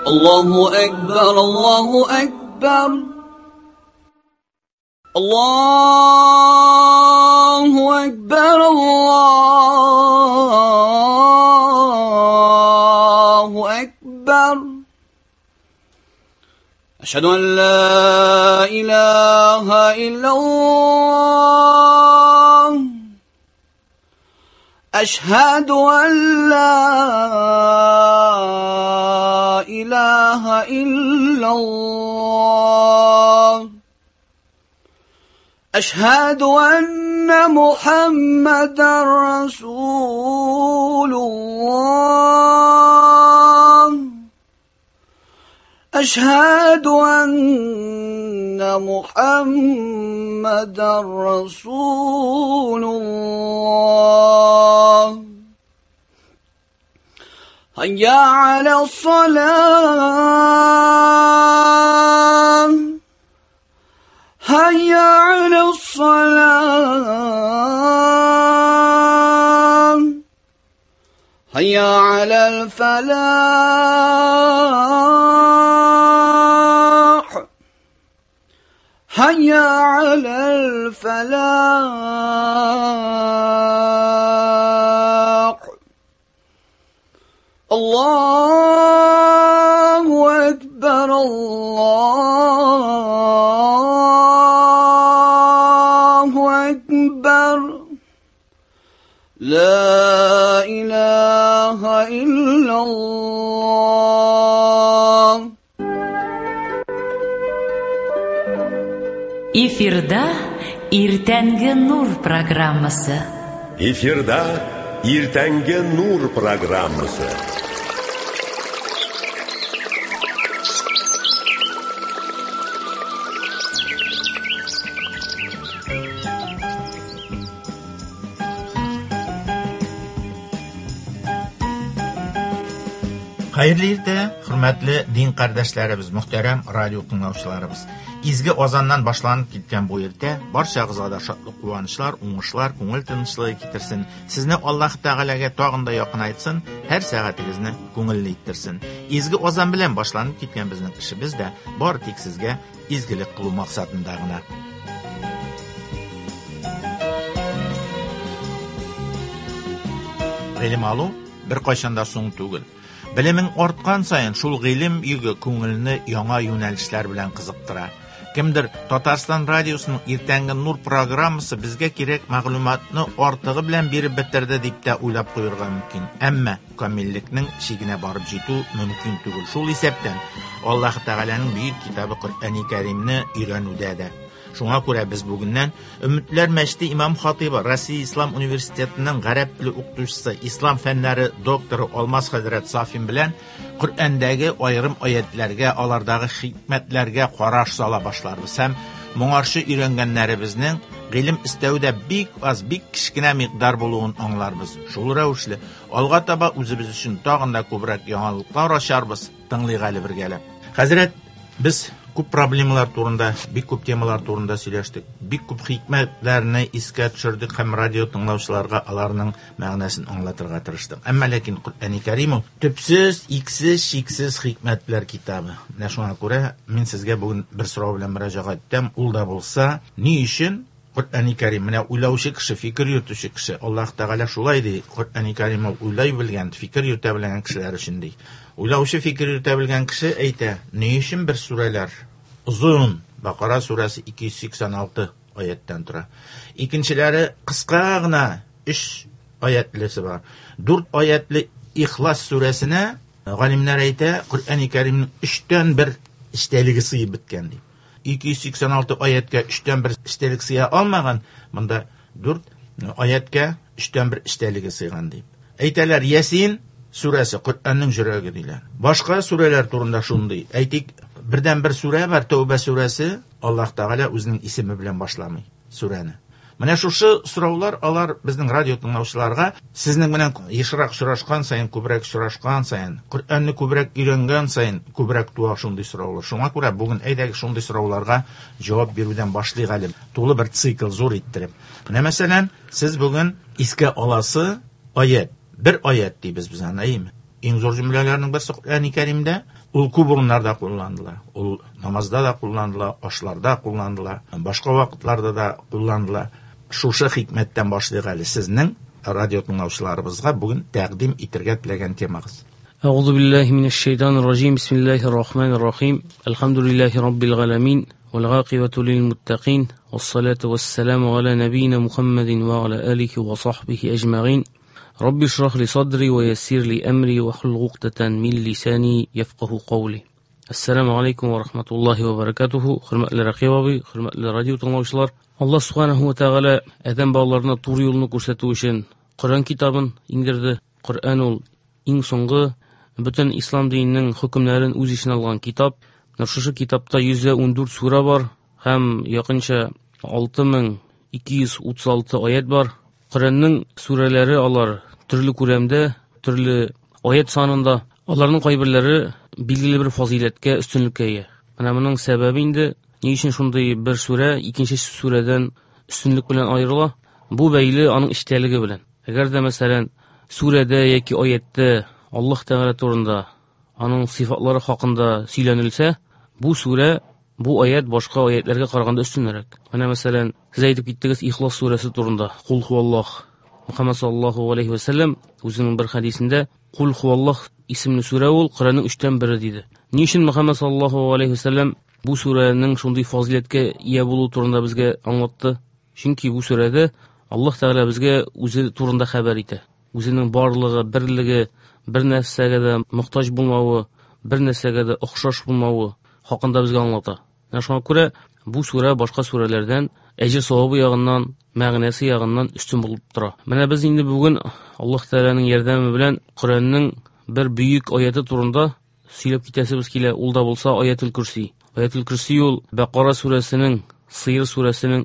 الله أكبر الله أكبر الله أكبر الله أكبر أشهد أن لا إله إلا الله أشهد أن لا إله إلا الله أشهد أن محمدا رسول الله أشهد أن محمدا رسول الله هيا على الصلاة هيا على الصلاة هيا على الفلاح هيا على الفلاح الله أكبر الله أكبر لا إله إلا الله. Эфирда «Иртәнге нур» программасы. Эфирда «Иртәнге нур» программасы. Hayırlı irte, hürmetli din kardeşlerimiz, muhterem radyo dinləyicilərimiz. İzgi ozandan başlanıp gitken bu irte, barşağızğa da şatlıq, quvonishlar, uğuşlar, ko'ngil tinchlığı getirsin. Sizni Allah Teala'ga tağında yakın aytsın, her saatinizni ko'ngilli ettirsin. İzgi ozan bilen başlanıp gitken bizning işimiz de bor tek sizge izgilik qilу maqsadındagina. Bilim alu bir qaşanda soң tugul. Bilimin ortqan sayın şul gilim yüge ko'ngilni yanga yo'nalishlar bilan qiziqtira. Kimdir Tatarstan radiosunun Irtängi nur programmasi bizga kerak ma'lumotni ortig'i bilan berib bitirdi deb de o'ylab qo'yirga mumkin. Ammo komillikning chegine borib jetuv mumkin tugul. Şul hisobdan Alloh Taolaning buyuk kitobi Qur'oni Karimni o'rganuvda. Şuna ko'ra biz bugundan Ümitler Meşti İmam Xatibi Rossiya Islom Universitetining g'arab tili o'qituvchisi, islom fanlari doktori Olmaz Hazrat Safin bilan Qur'ondagi ayrim oyatlarga, alardagi hikmatlarga qarash sola boshlarmiz. Ham mo'ngarshi o'rganganlarimizning ilm istavida bik kichkina miqdor bo'lug'ini anglarmiz. Shu ravishli olg'a taba o'zimiz uchun tog'inda ko'proq yangiliklar osharmiz. Tinglaygali birgalab. Hazrat, biz ko'p problemalar to'g'rida, ko'p temalar to'g'rida сөйләштек. Ko'p hikmatlarni esga tushirdik ham radio tinglovchilarga ularning ma'nosini anglatishga tirishdik. Ammo lekin Qur'oni Karimov tubsiz, iksiz, cheksiz hikmatlar kitobi. Mana shunga ko'ra men sizga bugun bir so'rov bilan murojaat etdim. Ulda bo'lsa, ni uchun Qur'oni Karim mana o'ylovchi kishi, fikr yurituvchi kishi, Alloh Taolo shulay deydi. Qur'oni Karimov o'ylay bilgan, fikr yuta bilgan kishilar shunday. O'ylovchi, fikr yuta bilgan kishi ayta, ni uchun bir suralar uzun, Baqara surasi 286 oyatdan turadi. Ikkinchilari qisqagina 3 oyatlisi bor. 4 oyatli İxlos surasini g'olimlar ayta, Qur'oni Karimning 3dan 1 ishtaligi siyib bitgan deydi. 286 oyatga 3dan 1 ishtaligi siya olmagan, bunda 4 oyatga 3dan 1 ishtaligi siygan deydi. Aytalar Yasin surasi Qur'onning yuragi deyiladi. Boshqa suralar to'g'rida shunday. Aytik, birdan bir sura var, Tavba surasi. Alloh Taolo o'zining ismi bilan boshlamay surani. Mana shu so'rovlar alar bizning radio tinglovchilarga sizning bilan yashiroq uchrashgan sayin, ko'proq uchrashgan sayin, Qur'onni ko'proq o'rgangan sayin ko'proq tuva shunday so'rovlar. Shunga ko'ra bugun aydagi shunday so'rovlarga javob beruvdan boshlaylik. To'g'ri bir sikl zo'r ettirib. Mana masalan, siz bugun esga olasi oyat, bir oyat deymiz biz anlaymi? Иң зур җөмләләрнең берсе Куръани Кәримдә, ул күп урыннарда кулланыла. Ул намазда да кулланыла, ашларда кулланыла, башка вакытларда да кулланыла. Шушы хикмәттән башлыйк әле сезнең радио тыңлаучыларыбызга бүген тәкъдим итәргә теләгән темагыз. أعوذ بالله من الشيطان الرجيم بسم الله الرحمن الرحيم الحمد لله رب العالمين والعاقبة للمتقين والصلاة والسلام على نبينا محمد وعلى آله وصحبه أجمعين رب اشرح لي صدري ويسر لي أمري واحلل عقدة من لساني يفقه قولي. السلام عليكم ورحمة الله وبركاته. Hörmətli rəqəbi, hörmətli radio dinləyicilər, Allah subhanahu wa ta'ala adam ballarına doğru yolunu göstərdiyi üçün Quran kitabını indirdi. Quran ol иң соңгы bütün İslam dininin hükümlerin үз içine algan kitap. Şu kitapta 114 sure var. Hem yakınca 6236 ayet var. Kur'an'ın sureleri alar türlü kuramda, türlü ayet sanında. Onların kaybırları bilgili bir faziletke, üstünlükке ega. Mana bunun sebebi indi ne için şunday bir sure ikinci sureden üstünlük bilen ayrıla? Bu beyli onun iştihaliga bilen. Eğer de mesela surede yoki oyatda Allah Teala turunda onun sıfatları hakkında söylenilse, bu sure, bu ayet başka ayetlerge qaraganda üstünrek. Mana mesela siz aytib ketdiniz İhlas suresi turunda. Kul huvallah. Muhammed sallallahu aleyhi ve sellem o'zining bir hadisinde Kul huvallah isimli sure ol Qur'onning 3dan biri dedi. Niçin Muhammed sallallahu aleyhi ve sellem bu surening shunday faziletga ega bo'luvi turunda bizga anlatdı? Chunki bu surede Allah Teala bizga o'zi turunda xabar etdi. O'zining borligi, birligi, bir narsaga da muhtoj bo'lmavi, bir narsaga da o'xshash bo'lmavi haqida bizga anlatadi. Shunga ko'ra bu sura boshqa suralardan ajr savobi yog'idan, ma'nosi yog'idan ustun bo'lib turadi. Mana biz endi bugun Alloh taolaning yordami bilan Qur'onning bir buyuk oyati turunda söylab ketasiz kelar. Ulda bo'lsa Oyatul Kursi. Oyatul Kursi ul Baqara surasining, Siyr surasining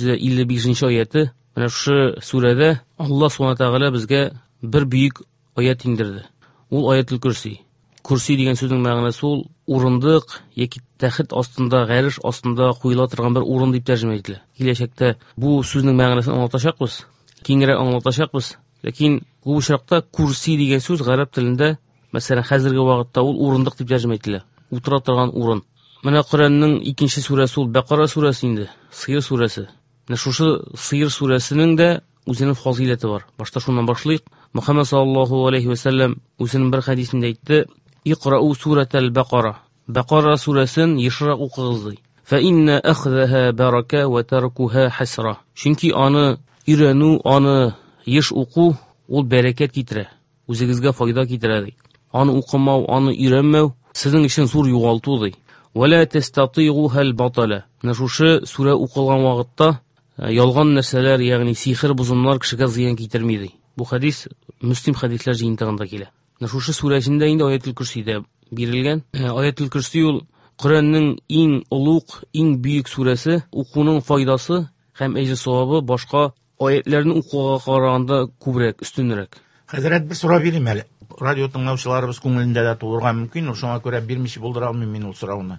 255-oyati. Mana shu surada Alloh subhanahu va taolo bizga bir buyuk oyat indirdi. Ул Oyatul Kursi. Kursi degan so'zning ma'nosi ul o'rindiq yoki taxt ostida, g'arish ostida qo'yila turgan bir o'rin deb tarjima etiladi. Kelajakda bu so'zning ma'nosini anlatashaqmiz, kengroq anlatashaqmiz. Lekin bu shaqda kursi degan so'z arab tilida, masalan, hozirgi vaqtda ul o'rindiq deb tarjima etiladi. O'tira turgan o'rin. Mana Qur'onning ikkinchi surasi ul Baqara surasi indi, Siyr surasi. Mana shu Siyr surasining da o'zining fazilati bor. Boshqa shundan boshlaylik. Muhammed sallallahu aleyhi ve sellem o'zining bir hadisinde aytdi: "İqra'u suratal Baqara." Baqara surasini yishroq o'qig'iz. "Fa inna akhdaha baraka wa tarkuha hasra." Chunki oni o'rganu, oni yish o'qu ul barakat keltiradi. O'zingizga foyda keltiradi. Oni o'qimau, oni o'rganmau sizning uchun zo'r yo'qoltudi. "Va la tastati'uha al-batala." Shu sura o'qilgan vaqtda yolg'on narsalar, ya'ni sehr buzumlar kishiga ziyon keltirmaydi. Bu hadis Müslim hadislar jiyintig'ida keladi. Shu sura ichida endi Oyatul Kursida berilgan. Oyatul Kursi ul Qur'onning eng ulug', eng buyuk surasi, o'quning foydasi ham ajr savobi boshqa oyatlarni o'qishga qaraganda ko'proq, ustunroq. Hazrat bir so'rab bereyim hali. Radio tыңлаучыларыбыз күңелендә дә тулырга мөмкин, шуңа күрә бирмичә булдыра алмыйм мин ул сорауны.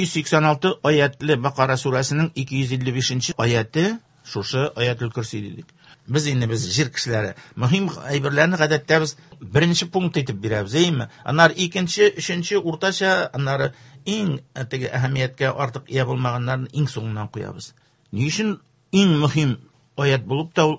286 аятлы Бақара сурасының 255-аяты шушы Оятул Курси дидек. Biz jir kişilere mühim aybirlerini гадәттә biz birinci punkt etip birabız, eymi? Anlar ikinci, üçüncü, ortaça, anları en ahamiyetke artık iya bulmağınların en sonundan koyabız. Niçin en mühim ayet bulup da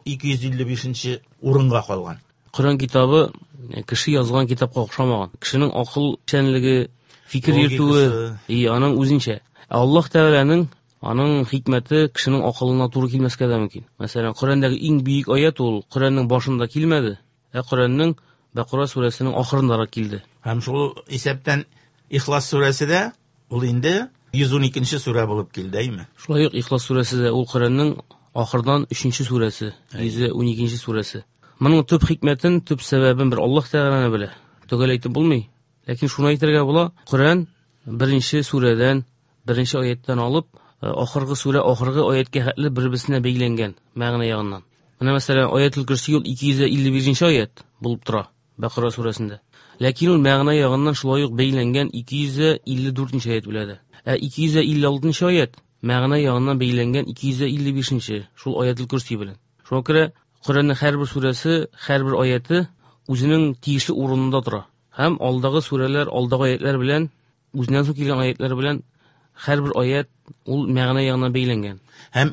255. orunga kalgan? Kur'an kitabı kişi yazgan kitapka okşamagan. Kişinin akıl şenligi, fikir yürütüğü, anın o'zincha. Allah Teala'nın Onun hikmeti kişinin akılına doğru kelmesке de mümkün. Mesela Kur'an'daki en büyük ayet ol Kur'an'ın başında kelmedi. Kur'an'ın Baqara suresinin ahırında keldi. Hem şu hesaptan İhlas suresi de ol indi 112. sure bulup keldi, değil mi? Şulayıq İhlas suresi de ol Kur'an'ın ahırdan 3. suresi, 112. suresi. Bunun tüp hikmetin, tüp sebebin bir Allah Teala'na bile. Tögel aytib bulmay. Lakin şunu aytırga bula, Kur'an birinci sureden, birinci ayetten alıp oxirgi sura, oxirgi oyatga haqli bir-birisine beylengan ma'no yog'idan. Mana masalan Oyatul Kursi 251-oyat bo'lib turadi Baqara surasida. Lekin ul ma'no yog'idan shuloq beylengan 254-oyat bo'ladi. 256-oyat ma'no yog'idan beylengan 255 shul Oyatul Kursi bilan. Shunga ko'ra Qur'onning har bir surasi, har bir oyati o'zining tegishli o'rinida turadi. Һәм алдагы сүрәләр, алдагы аятлар белән, үзеннән соң килгән аятлар белән һәрбер аят ул мәгънә ягына бәйләнгән. Һәм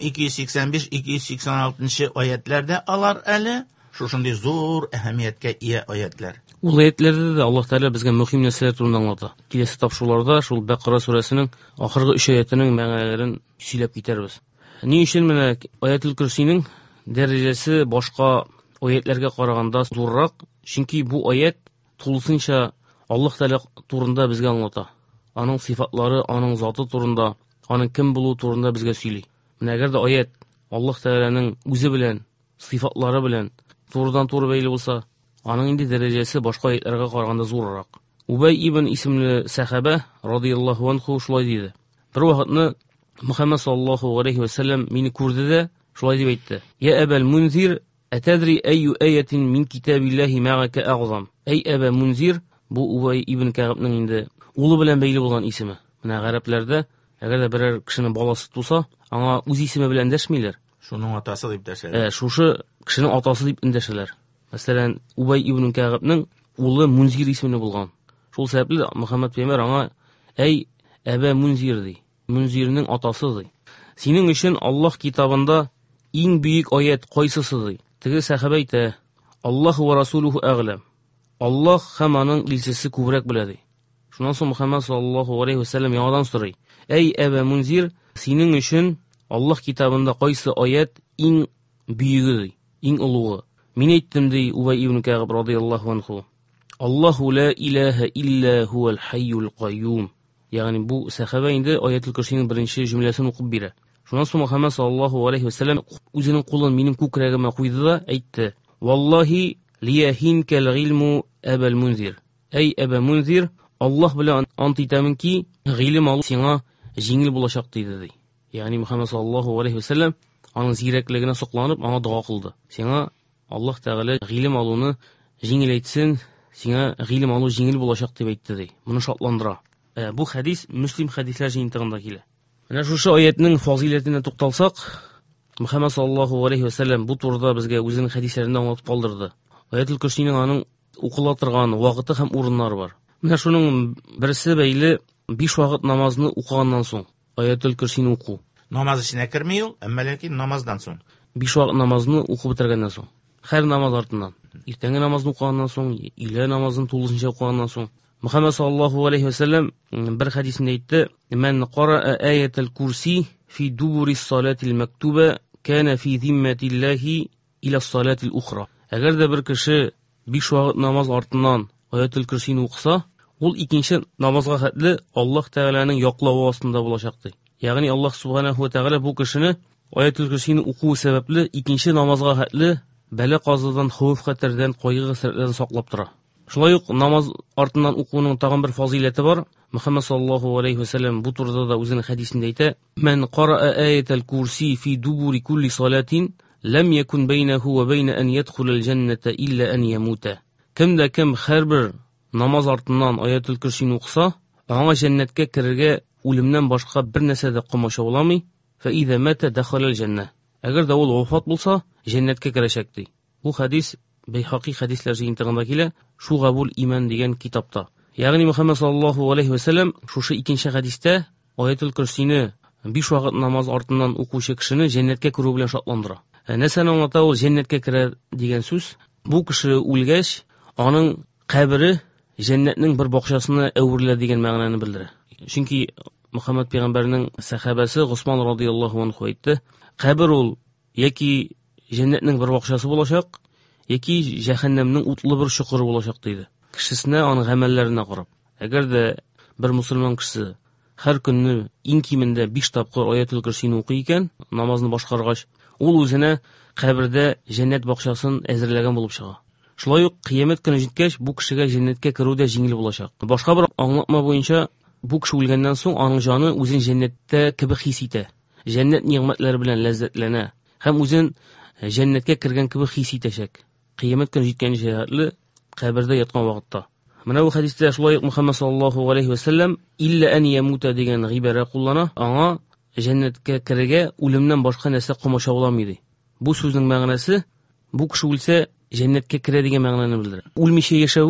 285-286 аятларда алар әле шушындый зур әһәмияткә ия аятлар. Ул аятларда да Аллаһ Тәгалә безгә мөһим нәрсәләр турында аңлата. Киләсе тапшыруларда шул Бәкара сүрәсенең ахыргы 3 аятының мәгънәләрен сөйләп китербез. Ни өчен менә Аятул Курсиның дәрәҗәсе башка аятларга караганда зуррак? Чөнки бу аят тулысынча Аллаһ Тәгалә турында безгә аңлата. Аның сыйфатлары, аның заты турында, аның кем булуы турында безгә сөйли. Менә әгәр дә аят Аллаһ Тәгаләнең үзе белән, сыйфатлары белән турыдан-туры бәйле булса, аның инде дәрәҗәсе башка аятларга караганда зуррак. Убай ибн исемле сахаба радиллаһу анху шулай диде. Бер вакытны Мөхәммәд саллаллаһу алейхи ва саллям мине күрде дә шулай дип әйтте: "Я Абал Мунзир, атадри айю аятин мин китабиллаһи ма'ака аъзам?" Эй Аба Мунзир, бу Убай ибн Кәгъбнең инде улы белән бәйле булган исеме. Менә гарәпләрдә әгәр дә берәр кешенең баласы туса, аңа үз исеме белән дәшмиләр. Шуның атасы дип дәшәләр. Шушы кешенең атасы дип эндәшәләр. Мәсәлән, Убай ибн Кәгъбнең улы Мунзир исеме булган. Шул сәбәпле Мөхәммәд пәйгамбер аңа "Эй Аба Мунзир" ди. Мунзирның атасы ди. Синең өчен Аллаһ китабында иң бөек аят кайсысы ди? Теге сахаба әйтә: "Аллаһу ва расулуху а'лам." Аллаһ һәм аның илчесе күбрәк белә ди. Шуннан соң Мөхәммәд саллаллаһу алейхи ва саллям яңадан сорый: "Эй Аба Мунзир, синең өчен Аллаһ китабында кайсы аят иң бөеге ди, иң улугы?" Мин әйттем ди Убай ибн Кәгъб радиллаһу анху: "Аллаһу ла илаһа илля хувал хайюл кайюм." Ягъни бу сахаба инде Аятул Курсиның беренче җөмләсен укып бирә. Шуннан соң Мөхәммәд саллаллаһу алейхи ва саллям үзенең кулын минем күкрәгемә куйды да әйтте: "Валлаһи лияһинкал гилму Абал Мунзир." Эй Аба Мунзир, Аллаһ белән ант итәмен ки, гыйлем алу сиңа җиңел булачак диде ди. Ягъни Мөхәммәд саллаллаһу алейхи ва саллям аның зирәклегенә сокланып, аңа дуа кылды. Сиңа Аллаһ Тәгалә гыйлем алуны җиңел әйтсен, сиңа гыйлем алу җиңел булачак дип әйтте ди. Моны шатландыра. Бу хадис Муслим хадислар җыентыгында килә. Менә шушы аятның фазилетенә тукталсак, Мөхәммәд саллаллаһу алейхи ва саллям бу турыда безгә үзенең хадисләрендә аңлатып калдырды. Аятул Курсиның аның укыла торган вакыты һәм урыннары бар. Менә шуның берсе бәйле 5 вакыт намазны укыганнан соң Аятул Курсине уку. Намаз эченә керми ул, әмма ләкин намаздан соң. 5 вакыт намазны укып бетергәннән соң. Һәр намаз артыннан. Иртәнге намазны укыганнан соң, илә намазын тулысынча укыганнан соң. Мөхәммәд саллаллаһу алейхи ва саллям бер хадисендә әйтте: "Мен қара аятул курси фи дубурис салатил мактуба кана фи зимматиллахи иля салатил ухра." Әгәр дә бер кеше 5 вакыт намаз артыннан Аятул Курсине укыса, ул икенче намазга хәтле Аллаһ Тәгаләнең яклавы астында булачак ди. Ягъни Аллаһ субханаһу ва тәгалә бу кешене Аятул Курсине укуы сәбәпле икенче намазга хәтле бәла казадан, хәвеф-хәтәрдән, кайгы-хәсрәтләрдән саклап тора. Шулай ук намаз артыннан укуның тагын бер фазилеты бар. Мөхәммәд саллаллаһу алейхи ва саллям бу турыда да үзенең хадисендә әйтә: "Мен қара аятул курси фи дубури кулли салатин лам якун бейнаху ва бейна ан ядхулал джанната илля ан ямута." Кемдә кем һәрбер намаз артыннан Аятул Курсине укыса, аңа җәннәткә керергә үлемнән башка бер нәрсә дә кылмашауламый. Фа иза мата дахалал джанна. Әгәр дә ул вафат булса, җәннәткә керәчәк ди. Бу хадис Бейхақи хадислар җыентыгында килә, Шугабул иман дигән китапта. Ягъни Мөхәммәд саллаллаһу алейхи ва саллям шушы икенче хадистә Аятул Курсине 5 вакыт намаз артыннан укучы кешене җәннәткә керү белән шатландыра. Нәрсәне аңлата ул җәннәткә керә дигән сүз? Бу кеше үлгәч, аның кабере җәннәтнең бер бакчасына әверелә дигән мәгънәне белдерә. Чөнки Мөхәммәд пәйгамбәрнең сахабасы Госман радиллаһу анху әйтте: "Кабер ул яки җәннәтнең бер бакчасы булачак, яки җәһәннәмнең утлы бер чокыры булачак" диде. Кешесенә, аның гамәлләренә карап. Әгәр дә бер мусульман кеше һәр көнне иң кимендә 5 тапкыр Аятул Курсине укый икән, намазны башкаргач, ул үзенә кабердә җәннәт бакчасын әзерләгән булып чыга. Шулай ук кыямәт көне җиткәч, бу кешегә җәннәткә керү дә җиңел булачак. Башка бер аңлатма буенча, бу кеше үлгәннән соң аның җаны үзен җәннәттә кебек хис итә. Җәннәт ниъмәтләре белән ләззәтләнә һәм үзен җәннәткә кергән кебек хис итәчәк. Кыямәт көне җиткән җәһәтле кабердә яткан вакытта. Менә бу хадистә шулай ук Мөхәммәд саллаллаһу алейхи ва саллям илля ан ямута дигән гыйбарә куллана, аңа җәннәткә керергә үлемнән башка нәрсә кылмашауламый ди. Бу сүзнең мәгънәсе, бу кеше үлсә җәннәткә керә дигән мәгънәне белдерә. Үлмичә яшәве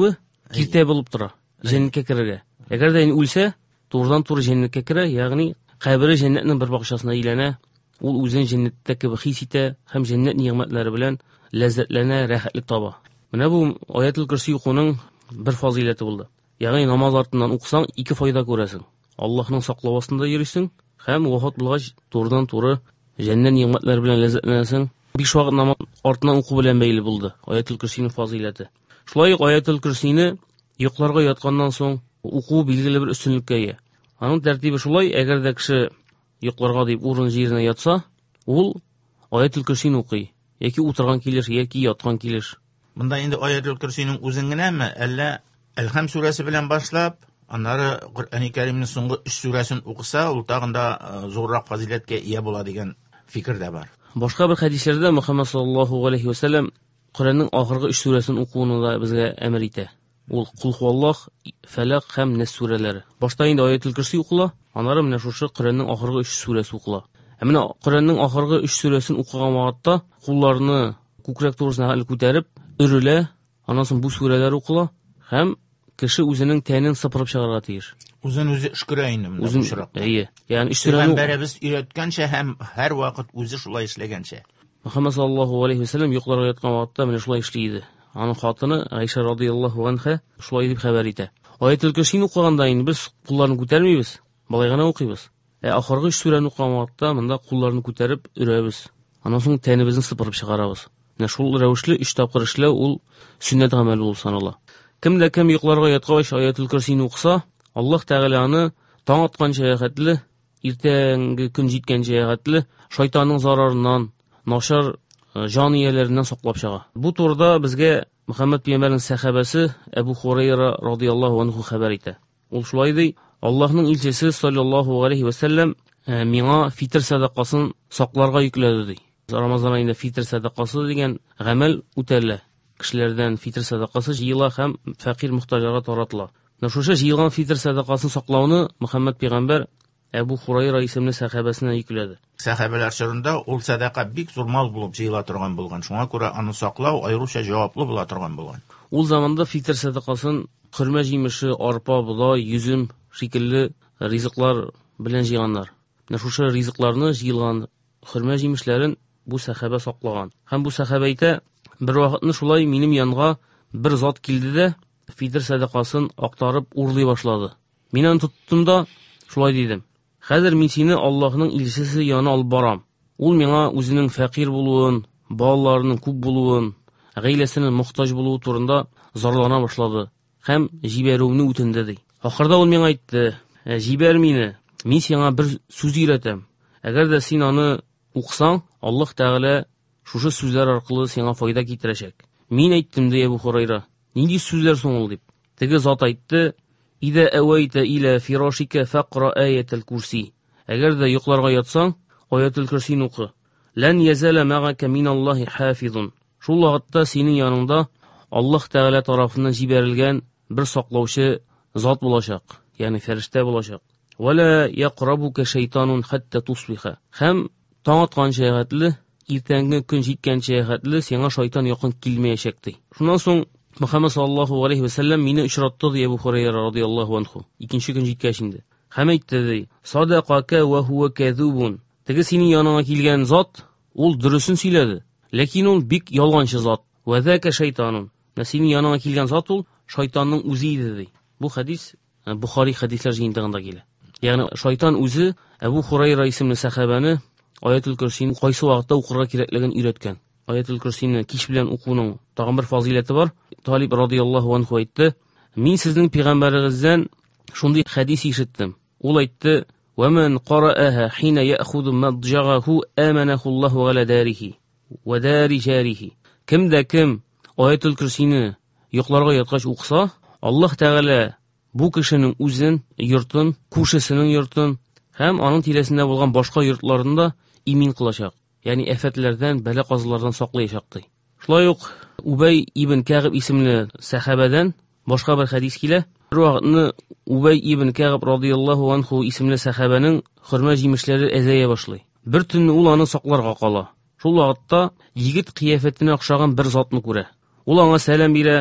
киртә булып тора, җәннәткә керергә. Әгәр дә үлсә, турыдан-туры җәннәткә керә, ягъни кабере җәннәтнең бер бакчасына әйләнә, ул үзен җәннәттә кебек хис итә һәм җәннәт ниъмәтләре белән ләззәтләнә, рәхәтлек таба. Менә бу Аятул Курси укуның бер фазиләте булды. Ягъни намаз артыннан укысаң, ике файда күрәсең. Аллаһның саклау астында йөрисең һәм вафат булгач турыдан-туры җәннәт ниъмәтләре белән ләззәтләнәсең. Биш вакыт намаз артыннан уку белән бәйле булды Аятул Курсиның фазиләте. Шулай ук Аятул Курсине йокларга ятканнан соң уку билгеле бер өстенлеккә ия. Аның тәртибе шулай: әгәр дә кеше йокларга дип урын җиренә ятса, ул Аятул Курсине укый, яки утырган килеш, яки яткан килеш. Монда инде Аятул Курсиның үзен генәме, әллә Әлхәм сүрәсе белән башлап, аннары Коръәни Кәримнең соңгы 3 сүрәсен укыса, ул тагында зуррак фазиләткә ия була дигән фикер дә бар. Башка бер хәдисләрдә Мөхәммәд саллаллаһу алейхи ва саллям Коръәннең ахыргы 3 сүрәсен укуны да безгә әмер итә. Ул Кул хуаллаһ, Фәләк һәм Нас сүрәләре. Башта инде Аятул Курси укыла, аннары менә шушы Коръәннең ахыргы 3 сүрәсе укыла. Менә Коръәннең ахыргы 3 сүрәсен укыган вакытта кулларны күкрәк турысына хәл күтәреп өрелә, аннан соң бу сүрәләр укыла һәм кеше үзенең тәнен сыпырып чыгарга тиеш. Үзе эшкәрә инде монда бушрак. Әйе. Ягъни 3 сүрәне Пәйгамбәребез өйрәткәнчә һәм һәр вакыт үзе шулай эшләгәнчә. Мөхәммәд саллаллаһу алейхи ва саллям йокларга яткан вакытта менә шулай эшли иде. Аның хатыны Айша радиллаһу анха шулай дип хәбәр итә. Аятул Курсине укыганда инде без кулларны күтәрмибез, балай гына укыйбыз. Ахыргы 3 сүрәне укыган вакытта монда кулларны күтәреп өрәбез. Аннан соң тәнебезне сыпырып чыгарабыз. Менә шул рәвешле 3 тапкыр эшләү ул сөннәт гамәл булып санала. Кем дә кем йокларга яткач Аятул Курсине укыса, Аллаһ Тәгалә аны таң атканча хәтле, иртәнге көн җиткәнчә хәтле шайтанның зарарыннан, начар җан ияләреннән саклап чыга. Бу турыда безгә Мөхәммәд пәйгамбәрнең сахабасы Әбу Хурайра радиллаһу анху хәбәр итә. Ул шулай ди: Аллаһның илчесе саллаллаһу алейхи ва саллям миңа фитр садакасын сакларга йөкләде ди. Рамазан аенда фитр садакасы дигән гамәл үтәлә. Кешеләрдән фитр садакасы җыела һәм фәкыйрь мөхтаҗларга таратыла. Шушы җыелган фитр садакасын саклауны Мөхәммәд пәйгамбәр Әбу Хурайра исемле сахабасына йөкләде. Сахабалар чорында ул садака бик зур мал булып җыела торган булган. Шуңа күрә аны саклау айрыша җаваплы була торган булган. Ул заманда фитр садакасын хөрмә җимеше, арпа, бодай, йөзем шикелле ризыклар белән җыйганнар. Менә шушы ризыкларны җыелган хөрмә җимешләрен бу сахаба саклаган. Һәм бу сахаба әйтә: бер вакытны шулай минем янга бер зат килде дә фитр садакасын актарып урлый башлады. Мин аны тоттым да шулай дидем: хәзер мин сине Аллаһның илчесе янына алып барам. Ул миңа үзенең фәкыйрь булуын, балаларының күп булуын, гаиләсенең мохтаҗ булуы турында зарлана башлады һәм җибәрүне үтенде ди. Ахырда ул миңа әйтте: җибәр мине, мин сиңа бер сүз өйрәтәм. Әгәр дә син аны укысаң, Аллаһ Тәгалә шушы сүзләр аркылы сиңа файда китерәчәк. Мин әйттем ди Әбу Хурайра: нинди сүзләр соң ул дип. Теге зат әйтте: Ида әвайта иля фирашика фақра аятул курси. Әгәр дә йокларга ятсаң, Аятул Курсине укы. Лән язала магака миналлаһи хафизун. Шул вакытта синең яныңда Аллаһ Тәгалә тарафыннан җибәрелгән бер саклаучы зат булачак, ягъни фәрештә булачак. Вала яқрабука шайтанун хатта тусбиха. Һәм таң атканча хәтле, иртәнге көн җиткәнчә хәтле сиңа шайтан якын килмәячәк ди. Шуннан соң Мөхәммәд саллаллаһу алейхи ва саллям мине очратты ди Әбу Хурайра радиллаһу анху. Икенче көн җиткәч инде. Һәм әйтте ди: Садақака ва хува кәзубун. Теге синең яныңа килгән зат, ул дөресен сөйләде, ләкин ул бик ялганчы зат. Ва зака шайтанун. Синең яныңа килгән зат ул шайтанның үзе иде ди. Бу хадис Бухари хадислар җыентыгында килә. Ягъни шайтан үзе Әбу Хурайра исемле сахабаны Аятул Курсине кайсы вакытта укырга кирәклеген өйрәткән. Аятул Курсине кич белән укуның тагын бер фазиләте бар. Талиб радиллаһу анху әйтте: Мин сезнең пәйгамбәрегездән шундый хадис ишеттем. Ул әйтте: "Ва ман qara'aha hina ya'khudhu madja'ahu amanahu Allahu ala darihi wa dari jarihi." Кем дә кем Аятул Курсине йокларга яткач укыса, Аллаһ Тәгалә бу кешенең үзен, йортын, күршесенең йортын һәм аның тирәсендә булган башка йортларында имин кылачак. Ягъни афәтләрдән, бәла-казалардан саклаячак ди. Шулай ук Убай ибн Кәгъб исемле сахабадан башка бер хадис килә. Бер вакытны Убай ибн Кәгъб радиллаһу анху исемле сахабаның хөрмә җимешләре әзәя башлый. Бер төнне ул аны сакларга кала. Шул вакытта егет кыяфәтенә охшаган бер затны күрә. Ул аңа сәлам бирә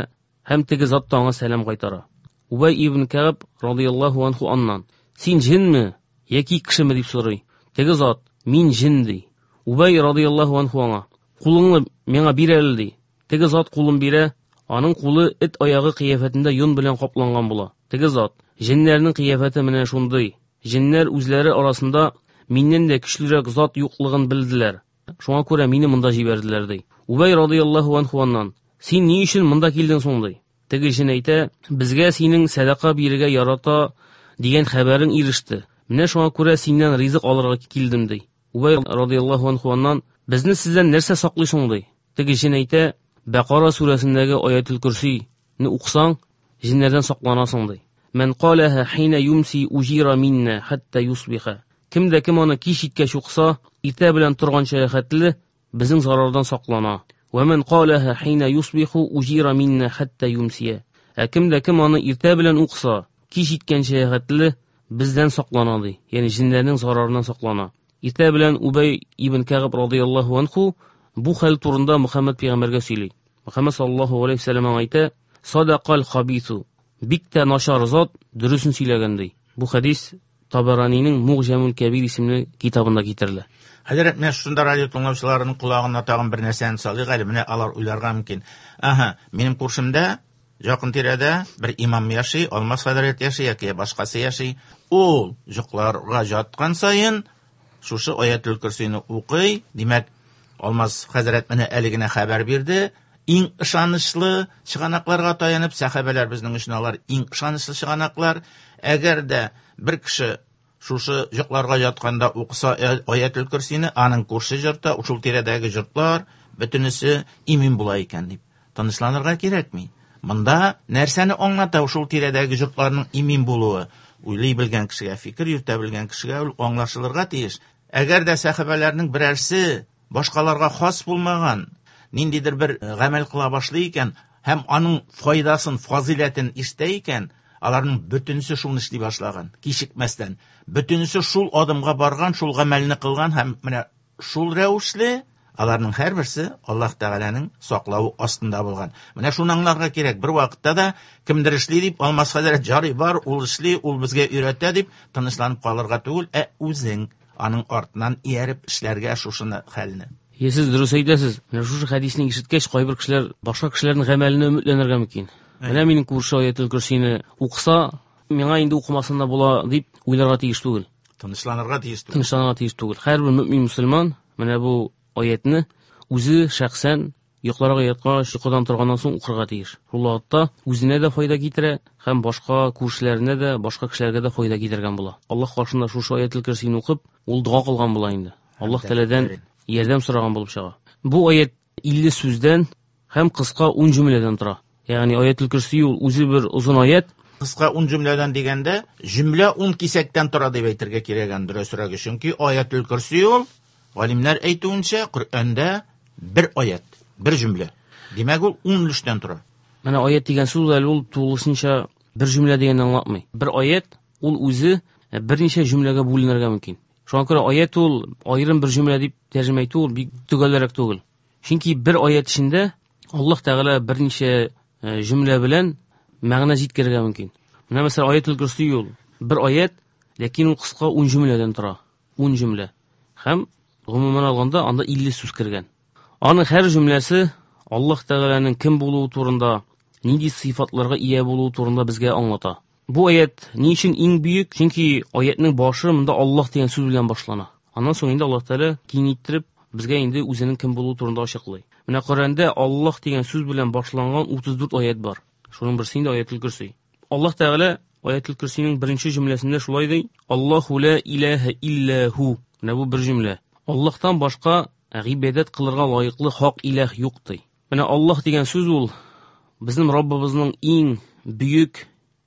һәм теге зат та аңа сәлам кайтара. Убай ибн Кәгаб радиллаһу анху аннан: "Син җинме яки кешеме?" дип сорый. Теге зат: "Мин җин" ди. Убай радиллаһу анху аңа: "Кулыңны миңа бир әле" ди. Теге зат кулын бирә, аның кулы эт аягы кыяфәтендә юн белән капланган була. Теге зат: "Җиннәрнең кыяфәте менә шундый. Җиннәр үзләре арасында миннән дә көчлерәк зат юклыгын белделәр. Шуңа күрә мине монда җибәрделәр" ди. Убай радиллаһу анху аннан: "Син ни өчен монда килдең соң?" ди. Теге җин әйтә: "Безгә синең садака бирергә ярата дигән хәбәрең иреште. Менә шуңа күрә синнән ризык алырга килдем" ди. Убай радиллаһу анху аннан: "Безне сездән нәрсә саклый соң?" ди. Теге җин әйтә: "Бәкара сүрәсендәге аятул курсине укысаң, җиннәрдән сакланасың" ди. "Мен калаха хина юмси уҗира минна хатта юсбиха." Кем дә кем аны кич иткәч укыса, иртә белән торганча хәтле безнең зарардан саклана. "Ва мен калаха хина юсбиху уҗира минна хатта юмсия." Кем дә кем аны иртә белән укыса, кич иткәнчә хәтле бездән саклана" ди. Ягъни җиннәрнең зарарыннан саклана. Иртә белән Убай ибн Кәгаб радиллаһу анху бу хәл турында Мөхәммәд пәйгамбәргә сөйли. Мөхәммәд саллаллаһу алейһи ва сәллям әйтә: "Садақал хабису." Бик тә начар зат дөресен сөйләгән ди. Бу хәдис Табаранинең Муғҗамул Кабир исемле китабында китерелә. Хәзрәт, мен шунда радио тыңлаучыларның кулагына тагын бер нәрсәне салыйк әле, менә алар уйларга мөмкин. Минем күршемдә, якын тирәдә бер имам яши, Алмас хәзрәт яши яки башкасы яши. Ул йокларга яткан сайын шушы аятул курсине укый. Димәк, Алмас хәзрәт менә әле генә хәбәр бирде. Иң ышанычлы чыганакларга таянып, сахабалар безнең өчен алар иң ышанычлы чыганаклар. Әгәр дә бер кеше шушы йокларга ятканда укыса аятул курсине, аның күрше җырта, ушул тирәдәге җыртлар бөтенесе имин була икән дип тынычланырга кирәкми. Монда нәрсәне аңлата ушул тирәдәге җыртларның имин булуы? Уйлый белгән кешегә, фикер йөртә белгән кешегә ул аңлашылырга тиеш. Әгәр дә сахабаларның берәрсе башкаларга хас булмаган ниндидер бер гамәл кыла башлый икән һәм аның файдасын, фазиләтен ишетә икән, аларның бөтенесе шуны эшли башлаган, кичекмәстән. Бөтенесе шул адымга барган, шул гамәлне кылган һәм менә шул рәвешле аларның һәрберсе Аллаһ Тәгаләнең саклавы астында булган. Менә шуны аңларга кирәк. Бер вакытта да кемдер эшли дип, Алмас хәзрәт җарый бар, ул эшли, ул безгә өйрәтә дип тынычланып калырга түгел, үзең аның артыннан ияреп эшләргә шушыны хәлне. Сез дөрес әйтәсез. Менә шушы хәдисне ишеткәч, кайбер кешеләр башка кешеләрнең гамәленә өметләнергә мөмкин. Менә минем күрше аятул курсине укыса, миңа инде укымасында була дип уйларга тиеш түгел. Тынычланырга тиеш түгел. Тынычланырга тиеш түгел. Һәрбер мөмин мусульман менә бу аятны үзе шәхсән йокларга яткач, йокыдан торганнан соң укырга тиеш. Шул вакытта үзенә дә файда китерә һәм башка күршеләренә дә, башка кешеләргә дә файда китергән була. Аллаһ каршында шушы аятул курсине укып, ул дуа кылган була инде. Аллаһ Тәгаләдән ярдәм сораган булып чыга. Бу аят 50 сүздән һәм кыска 10 җөмләдән тора. Ягъни аятул курси ул үзе бер узын аят. Кыска 10 җөмләдән дигәндә, җөмлә 10 кисәктән тора дип әйтергә кирәк дөресрәге. Чөнки аятул курси ул галимнәр әйтүенчә Коръәндә бер аят, бер җөмлә. Димәк ул 10 лүштән тора. Менә аят дигән сүз ул тулысынча бер җөмлә дигәнне аңлатмый. Бер аят ул үзе берничә җөмләгә бүленергә мөмкин. Шуңа күрә аят ул аерым бер җөмлә дип тәрҗемә итү ул бик төгәлрәк түгел. Чөнки бер аят эчендә Аллаһ Тәгалә берничә җөмлә белән мәгънә җиткерергә мөмкин. Менә мәсәлән аятул курси ул бер аят, ләкин ул кыска 10 җөмләдән тора. 10 җөмлә. Һәм гомумән алганда анда 50 сүз кергән. Аның һәр җөмләсе Аллаһ Тәгаләнең кем булуы турында, нинди сыйфатларга ия булуы турында безгә аңлата. Бу аят ни өчен иң бөек? Чөнки аятның башы монда Аллаһ дигән сүз белән башлана. Аннан соң инде Аллаһ Тәгалә киңәйттереп безгә инде үзенең кем булуы турында ачыклый. Менә Коръәндә Аллаһ дигән сүз белән башланган 34 аят бар. Шуның берсе инде аятул курси. Аллаһ Тәгалә аятул курсиның беренче җөмләсендә шулай ди: "Аллаһу ла илаһа илля ху." Менә бу бер җөмлә. Аллаһтан башка гыйбадат кылырга лаеклы хак илаһ юк ди. Менә Аллаһ дигән сүз ул безнең Раббыбызның иң бөек,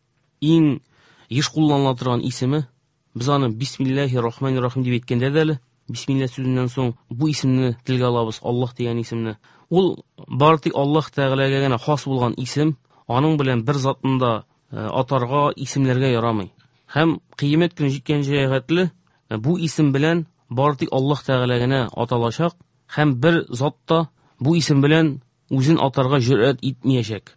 иң еш кулланыла торган исеме. Без аны Бисмиллаһир-рахманир-рахим дип әйткәндә дә әле, бисмилла сүзеннән соң бу исемне телгә алабыз, Аллаһ дигән исемне. Ул бары тик Аллаһ Тәгаләгә генә хас булган исем, аның белән бер затында атарга, исемләргә ярамый. Һәм кыямәт көне җиткәнчә хәтле бу исем белән бары тик Аллаһ Тәгалә генә аталачак һәм бер затта бу исем белән үзен атарга җөрьәт итмәячәк.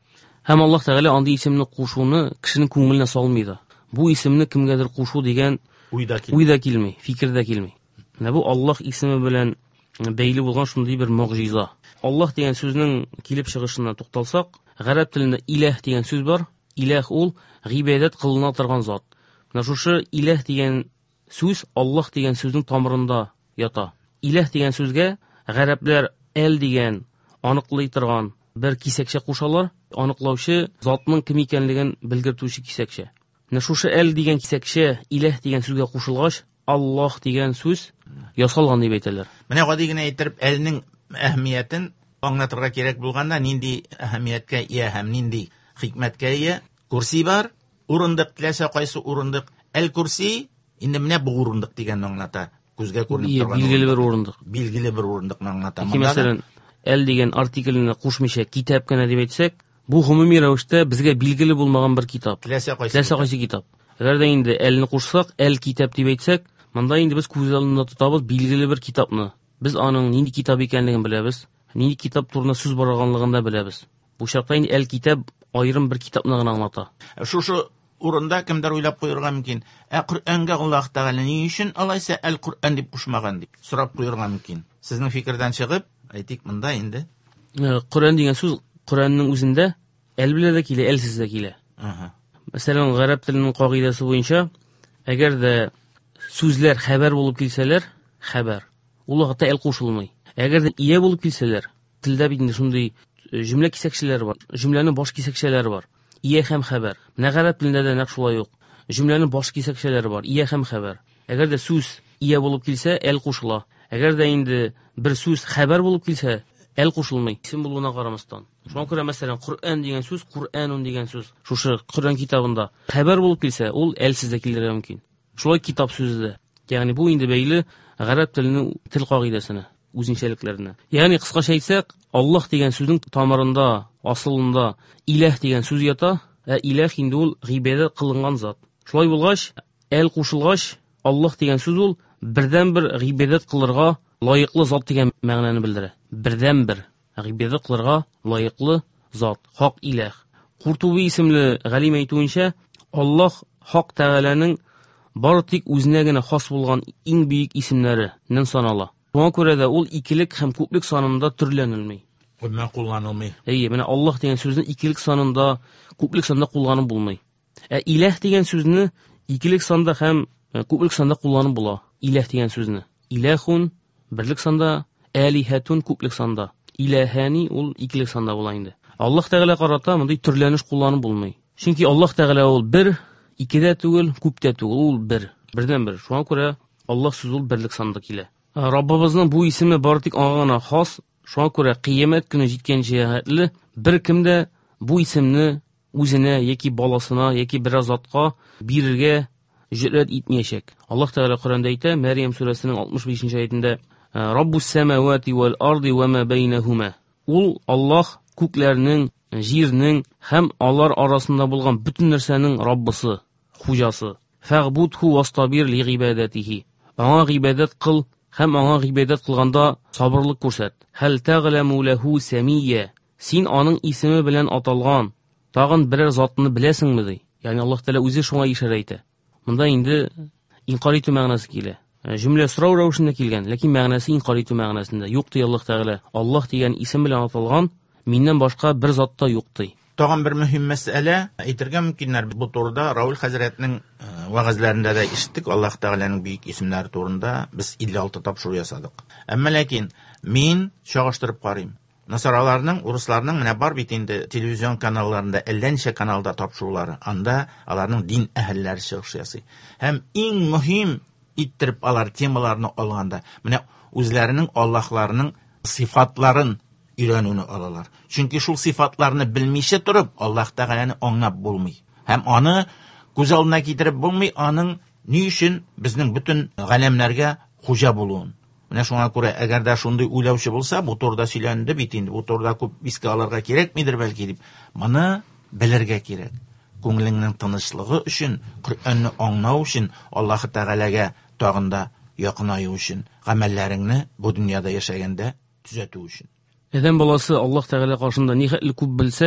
Һәм Аллаһ Тәгалә андый исемне кушуны кешенең күңеленә салмый да. Бу исемне кемгәдер кушу дигән уйда килми, фикердә килми. Менә бу Аллаһ исеме белән бәйле булган шундый бер мөгъҗиза. Аллаһ дигән сүзнең килеп чыгышына тукталсак, гарәп телендә иләх дигән сүз бар. Иләх ул гыйбадәт кылына торган зат. Менә шушы иләх дигән сүз Аллаһ дигән сүзнең тамырында ята. Иләх дигән сүзгә гарәпләр әл дигән аныклый торган бер кисәкчә кушалар. Аныклаучы затның кем икәнлеген белгертүче кисәкчә. Менә шушы әл дигән кисәкчә иләх дигән сүзгә кушылгач, Аллаһ дигән сүз ясалган дип әйтәләр. Менә гади генә әйтеп, әлнең әһмиятен аңлатырга кирәк булганда, нинди әһмияткә ия һәм нинди хикмәткә ия. Курси бар, урындык, теләсә кайсы урындык. Әл-Курси инде менә бу урындык дигәнне аңлата. Күзгә күренеп торган. Билгеле бер урындык. Билгеле бер урындыкны аңлата. Мәсәлән, әл дигән артиклене кушмыйча китап кына дип әйтсәк, бу гомуми рәвештә безгә билгеле булмаган бер китап. Теләсә кайсы китап. Әгәр дә инде әлне кушсак, әл китап дип әйтсәк, монда инде без күз алдында тотабыз билгеле бер китапны. Без аның нинди китап икәнлеген беләбез, нинди китап турында сүз барганлыгын да беләбез. Бу чакта инде әл китап аерым бер китапны гына аңлата. Шушы урында кемдер уйлап куярга мөмкин. Коръәнгә Аллаһ Тәгалә ни өчен алайса әл-Коръән дип кушмаган дип сорап куярга мөмкин. Сезнең фикердән чыгып, әйтик монда инде. Коръән дигән сүз Коръәннең үзендә әл белән дә килә, әлсез дә килә. Мәсәлән, гарәп теленең кагыйдәсе буенча, әгәр дә сүзләр хәбәр булып килсәләр, хәбәр. Ул вакытта әл кушылмый. Әгәр дә ия булып килсәләр, телдә бит инде шундый җөмлә кисәкчәләре бар. Җөмләнең баш кисәкчәләре бар. Ия һәм хәбәр. Менә гарәп телендә дә нәкъ шулай ук. Җөмләнең баш кисәкчәләре бар. Ия һәм хәбәр. Әгәр дә сүз ия булып килсә, әл кушыла. Әгәр дә инде бер сүз хәбәр булып килсә, әл кушылмый. Исем булуына карамастан. Шуңа күрә мәсәлән, Коръән дигән сүз, Коръәнун дигән сүз, шушы Коръән китабында хәбәр булып килсә, ул әлсез дә килергә мөмкин. Шулай китап сүзе дә. Ягъни бу инде бәйле гарәп теленең тел кагыйдәсенә, үзенчәлекләренә. Ягъни кыскача әйтсәк, Аллаһ дигән сүзнең тамырында, асылында иләх дигән сүз ята, иләх инде ул гыйбадәт кылынган зат. Шулай булгач, әл кушылгач, Аллаһ дигән сүз ул бердән-бер гыйбадәт кылырга лаеклы зат дигән мәгънәне белдерә. Бердән-бер гыйбадәт кылырга лаеклы зат, хак иләх. Куртуби исемле галим әйтүенчә, Аллаһ Хак Тәгаләнең бары тик үзенә генә хас булган иң бөек исемнәреннән санала. Шуңа күрә дә ул икелек һәм күплек санында төрләнелми. Күпме кулланылмый. Менә Аллаһ дигән сүзне икелек санында, күплек санда кулланып булмый. Иләх дигән сүзне икелек санда һәм күплек санда кулланып була. Иләх дигән сүзне. Иләхун берлек санда, әлихәтун күплек санда. Иләһәни ул икелек санда була инде. Аллаһ Тәгалә карата мондый төрләнеш кулланып булмый. Чөнки Аллаһ Тәгалә ул бер, икедә түгел, күптә түгел, ул бер, бердән-бер. Шуңа күрә Аллаһ сүзе ул берлек санда килә. Раббыбызның бу исеме бары тик аңа гына хас. Шуңа күрә кыямәт көне җиткәнчә хәтле бер кем дә бу исемне үзенә яки баласына яки бер затка бирергә җөрьәт итмәячәк. Аллаһ Тәгалә Коръәндә әйтә, Мәрьям сүрәсенең 65-нче аятында: "Раббус самавати вал арди ва ма байнахума." Ул Аллаһ күкләрнең, җирнең һәм алар арасында булган бөтен нәрсәнең Раббысы, хуҗасы. Фагбудху вастабир ли гыйбадатихи. Аңа гыйбадат кыл һәм аңа гыйбадат кылганда сабырлык күрсәт. Хәл тагламу лаху самия. Син аның исеме белән аталган тагын берәр затны беләсеңме ди? Ягъни Аллаһ Тәгалә үзе шуңа ишарә итә. Монда инде инкар итү мәгънәсе килә. Җөмлә сорау рәвешендә килгән, ләкин мәгънәсе инкар итү мәгънәсендә. Юк ди Аллаһ Тәгалә. Аллаһ дигән исем белән аталган миннән башка бер зат та юк ди. Тагын бер мөһим мәсьәлә әйтергә мөмкиннәр. Бу турыда Раул хәзрәтнең вагызларында да ишеттек. Аллаһ Тәгаләнең бөек исемнәре турында без 56 тапшыру ясадык. Әмма ләкин мин чагыштырып карыйм. Насараларның, урысларның менә бар бит инде телевизион каналларында, әлләнчә каналда тапшырулары. Анда аларның дин әһелләре чыгыш ясый. Һәм иң мөһим иттереп алар темаларны алганда, менә үзләренең Аллаһларының сифатларын өйрәнүне алалар. Чөнки шул сифатларны белмичә торып, Аллаһ Тәгаләне аңлап булмый. Һәм аны күз алдына китереп булмый, аның ни өчен безнең бөтен галәмнәргә хуҗа булуын. Менә шуңа күрә, әгәр дә шундый уйлаучы булса, бу турыда сөйләнде бит инде, бу турыда күп искә алырга кирәкмидер бәлки дип. Моны белергә кирәк. Күңелеңнең тынычлыгы өчен, Коръәнне аңлау өчен, Аллаһ Тәгаләгә тагында якынаю өчен, гамәлләреңне бу дөньяда яшәгәндә төзәтү өчен. Адәм баласы Аллаһ Тәгалә каршында ни хәтле күп белсә,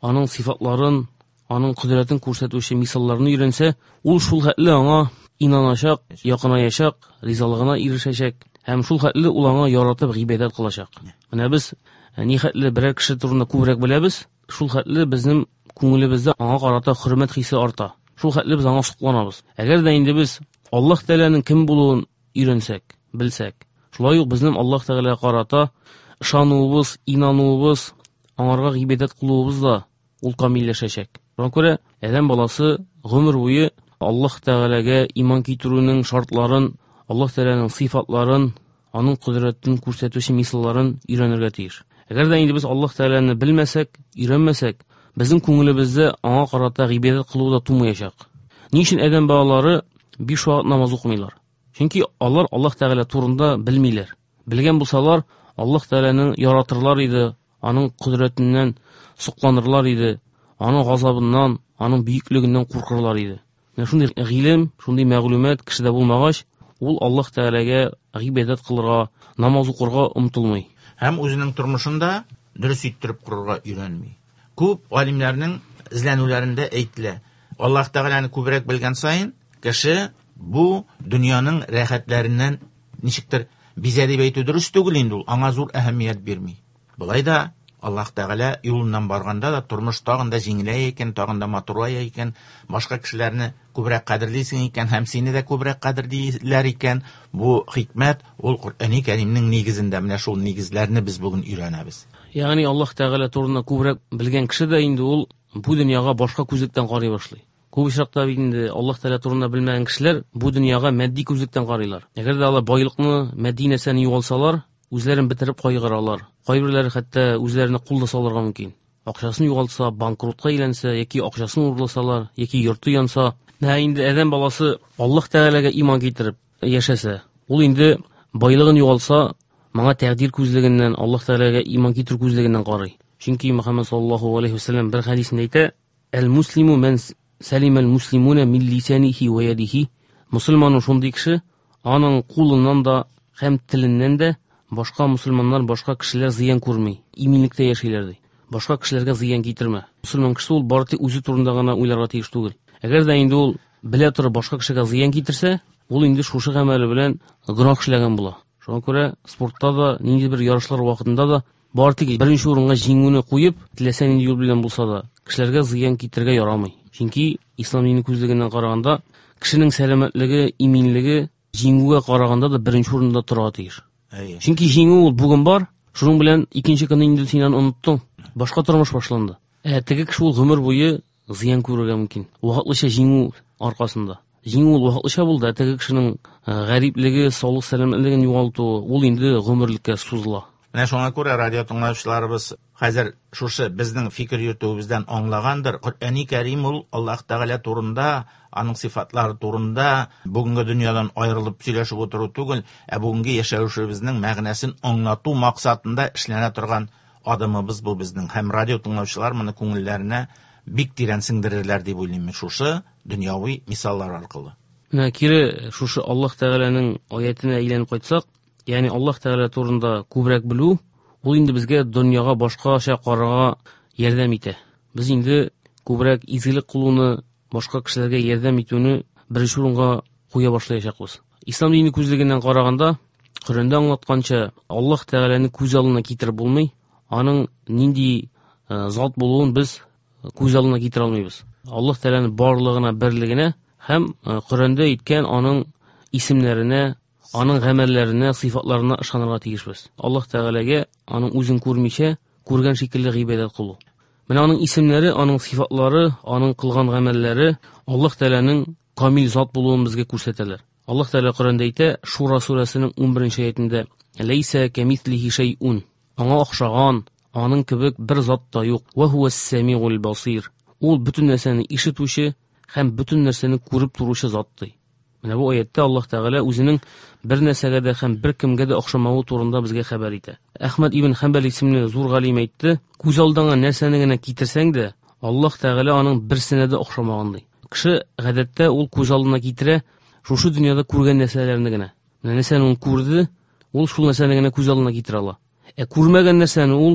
аның сыйфатларын, аның кудрәтен күрсәтүче мисалларны өйрәнсә, ул шул хәтле аңа инаначак, якынаячак, ризалыгына ирешәчәк һәм шул хәтле ул аңа яратып гыйбадәт кылачак. Менә без ни хәтле берәр кеше турында күбрәк беләбез, шул хәтле безнең күңелебездә аңа карата хөрмәт хисе арта. Шул хәтле без аңа сокланабыз. Әгәр дә инде без Аллаһ Тәгаләнең кем булуын өйрәнсәк, белсәк, шулай ук безнең Аллаһ Тәгаләгә карата ышануыбыз, инануыбыз, аңарга гыйбадәт кылуыбыз да ул камилләшәчәк. Шуңа күрә адәм баласы гомер буе Аллаһ Тәгаләгә иман китерүнең шартларын, Аллаһ Тәгаләнең сыйфатларын, аның кудрәтен күрсәтүче мисалларын өйрәнергә тиеш. Әгәр дә инде без Аллаһ Тәгаләне белмәсәк, өйрәнмәсәк, безнең күңелебездә аңа карата гыйбадәт кылу да тумаячак. Ни өчен адәм балалары 5 вакыт намаз укымыйлар? Чөнки алар Аллаһ Тәгалә турында белмиләр. Белгән булсалар, Аллаһ Тәгаләне яратырлар иде, аның кудрәтеннән сокланырлар иде, аның газабыннан, аның бөеклегеннән куркырлар иде. Менә шундый гыйлем, шундый мәгълүмат кешедә булмагач, ул Аллаһ Тәгаләгә гыйбадәт кылырга, намаз укырга омтылмый. Һәм үзенең тормышында дөрес иттереп курырга өйрәнми. Күп галимнәрнең эзләнүләрендә әйтелә, Аллаһ Тәгаләне күбрәк белгән саен, кеше бу дөньяның рәхәтләреннән ничектер бизә дип әйтү дөрес түгел инде, ул аңа зур әһәмият бирми. Болай да Аллаһ Тәгалә юлыннан барганда да тормыш тагын да җиңеләя икән, тагын да матурлая икән, башка кешеләрне күбрәк кадерлисең икән һәм сине дә күбрәк кадерлиләр икән. Бу хикмәт ул Коръәни Кәримнең нигезендә, менә шул нигезләрне без бүген өйрәнәбез. Ягъни Аллаһ Тәгалә турында күбрәк белгән кеше дә инде ул бу дөньяга башка күзлектән карый башлый. Күп очракта инде Аллаһ Тәгалә турында белмәгән кешеләр бу дөньяга матди күзлектән карыйлар. Әгәр дә алар байлыкны, матди нәрсәне югалсалар, үзләрен бетереп кайгыралар. Кайберләре хәтта үзләренә кулда салырга мөмкин. Акчасын югалтса, банкротка әйләнсә, яки акчасын урласалар, яки йорты янса, менә инде адәм баласы Аллаһ Тәгаләгә иман китереп яшәсә, ул инде байлыгын югалса, моңа тәкъдир күзлегеннән, Аллаһ Тәгаләгә иман китерү күзлегеннән карый. Чөнки Мөхәммәд саллаллаһу алейхи ва саллям бер хадисендә әйтә: "Әл-муслиму ман салима ал-муслимуна мин лисаниһи ва ядиһи." Мусламан шундый кеше, аның кулыннан да һәм теленнән дә башка мусламаннар, башка кешеләр зыян күрми, иминлектә яшиләр ди. Башка кешеләргә зыян китермә. Мусламан кеше ул бары тик үзе турында гына уйларга тиеш түгел. Әгәр дә инде ул белә торып башка кешегә зыян китерсә, ул инде шушы гамәле белән гынах эшләгән була. Шуңа күрә спортта да, нинди бер ярышлар вакытында да бары тик беренче урынга җиңүне куеп, теләсә нинди юл белән булса да, кешеләргә зыян китергә ярамый. Чөнки ислам дине күзлегеннән караганда, кешенең сәламәтлеге, иминлеге җиңүгә караганда да беренче урында торырга тиеш. Чөнки җиңү ул бүген бар, шуның белән икенче көнне инде син аны оныттың, башка тормыш башланды. Теге кеше ул гомер буе зыян күрергә мөмкин. Вакытлыча җиңү аркасында. Җиңү ул вакытлыча булды, теге кешенең гариплеге, саулык сәламәтлеген югалтуы ул инде гомерлеккә сузыла. Менә шуңа күрә радио тыңлаучыларыбыз хәзер шушы безнең фикер йөртүебездән аңлагандыр. Коръәни Кәрим ул Аллаһ Тәгалә турында, аның сыйфатлары турында бүгенге дөньядан аерылып сөйләшеп утыру түгел, бүгенге яшәүшебезнең мәгънәсен аңлату максатында эшләнә торган адымыбыз бу безнең. Һәм радио тыңлаучылар моны күңелләренә бик тирән сеңдерерләр дип уйлыйм мин шушы дөньяви мисаллар аркылы. Менә кире шушы Аллаһ Тәгаләнең аятына әйләнеп кайтсак, ягъни Аллаһ Тәгалә турында күбрәк белү, ул инде безгә дөньяга башкача карарга ярдәм итә. Без инде күбрәк изгелек кылуны, башка кешеләргә ярдәм итүне беренче урынга куя башлаячакбыз. Ислам дине күзлегеннән караганда, Коръәндә аңлатканча, Аллаһ Тәгаләне күз алдына китереп булмый, аның нинди зат булуын без күз алдына китерә алмыйбыз. Аллаһ Тәгаләнең барлыгына, берлегенә һәм Коръәндә әйткән аның исемнәренә, аның гамәлләренә, сыйфатларына ышанырга тиешбез. Аллаһ Тәгаләгә аның үзен күрмичә, күргән шикелле гыйбадәт кылу. Менә аның исемнәре, аның сыйфатлары, аның кылган гамәлләре Аллаһ Тәгаләнең камил зат булуын безгә күрсәтәләр. Аллаһ Тәгалә Коръәндә әйтә, Шура сүрәсенең 11-нче аятында: "Лейса камислихи шайъун." Аңа охшаган, аның кебек бер зат та юк. "Ва хуас-самиул басир." Ул бүтән нәрсәне ишетүче һәм бүтән нәрсәне күреп торучы зат ди. Менә бу аятта Аллаһ Тәгалә үзенең бер нәрсәгә дә һәм бер кемгә дә охшамавы турында безгә хәбәр итә. Әхмәд ибн Хәмбәл исемле зур галим әйтте, күз алдыңа нәрсәне генә китерсәң дә, Аллаһ Тәгалә аның берсенә дә охшамаган ди. Кеше гадәттә ул күз алдына китерә шушы дөньяда күргән нәрсәләрне генә. Менә нәрсәне ул күрде, ул шул нәрсәне генә күз алдына китерә ала. Күрмәгән нәрсәне ул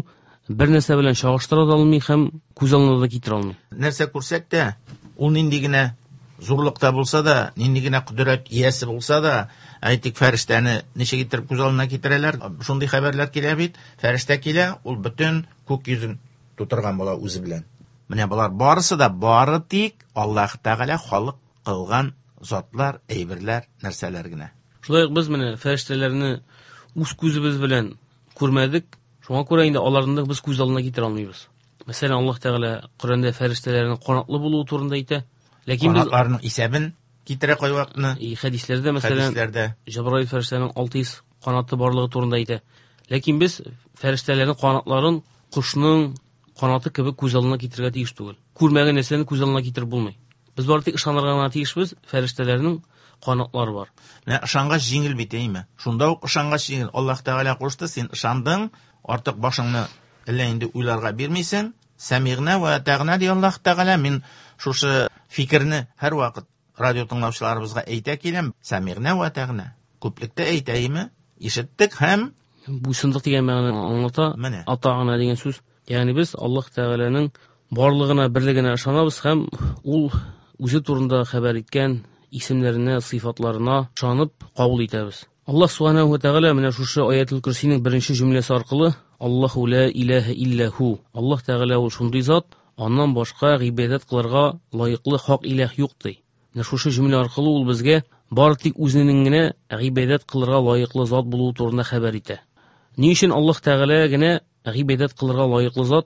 бер нәрсә белән чагыштыра да алмый һәм күз алдына да китерә алмый. Нәрсә күрсәк тә, ул нинди генә зурлыкта булса да, нинди генә кудрәт иясе булса да, әйтик, фәрештәне ничә китереп күз алдына китерәләр, шундый хәбәрләр килә бит. Фәрештә килә, ул бөтен күк йөзен тутырган була үзе белән. Менә булар барысы да бары тик Аллаһ Тәгалә халык кылган затлар, әйберләр, нәрсәләр генә. Шулай ук без менә фәрештәләрне үз күзебез белән күрмәдек. Шуңа күрә инде аларны без күз алдына китерә алмыйбыз. Мәсәлән, Аллаһ Тәгалә Коръәндә фәрештәләрнең канатлы булуы турында әйтә. Ләкин без Канатларның исәбен китерә кайвакны. хәдисләрдә, мәсәлән, Җабраил фәрештәнең 600 канаты барлыгы турында әйтә. Ләкин без фәрештәләрнең канатларын кошның канаты кебек күз алдына китергә тиеш түгел. Күрмәгән нәрсәне күз алдына китереп булмый. Без бары тик ышанырга гына тиешбез, фәрештәләрнең канатлары бар. Менә ышангач җиңел бит, әйме? Шунда ук ышангач җиңел. Аллаһ Тәгалә кушты, син ышандың, артык башыңны әллә инде уйларга бирмисең. Сәмигънә ва тәгънә ди Аллаһ Тәгалә. Мин шушы фикерне һәр вакыт радио тыңлаучыларыбызга әйтә киләм. Сәмигънә ва тәгънә. Күплектә әйтәйме? Ишеттек һәм Буйсындык дигән мәгънәне аңлата. Менә. Атагына дигән сүз. Ягъни без Аллаһ Тәгаләнең барлыгына, берлегенә ышанабыз һәм ул үзе турында хәбәр иткән исемнәренә, сыйфатларына ышанып кабул итәбез. Аллаһ Субханаһу ва Тәгалә менә шушы Аятул Курсиның беренче җөмләсе аркылы Аллаһу ла илаһа иллаһу. Аллаһ Тәгалә ул шундый зат, аннан башка гыйбадат кылырга лаеклы хак илаһ юк ди. Менә шушы җөмлә аркылы ул безгә бары тик үзенең генә гыйбадат кылырга лаеклы зат булуы турында хәбәр итә. Ни өчен Аллаһ Тәгалә генә гыйбадат кылырга лаеклы зат?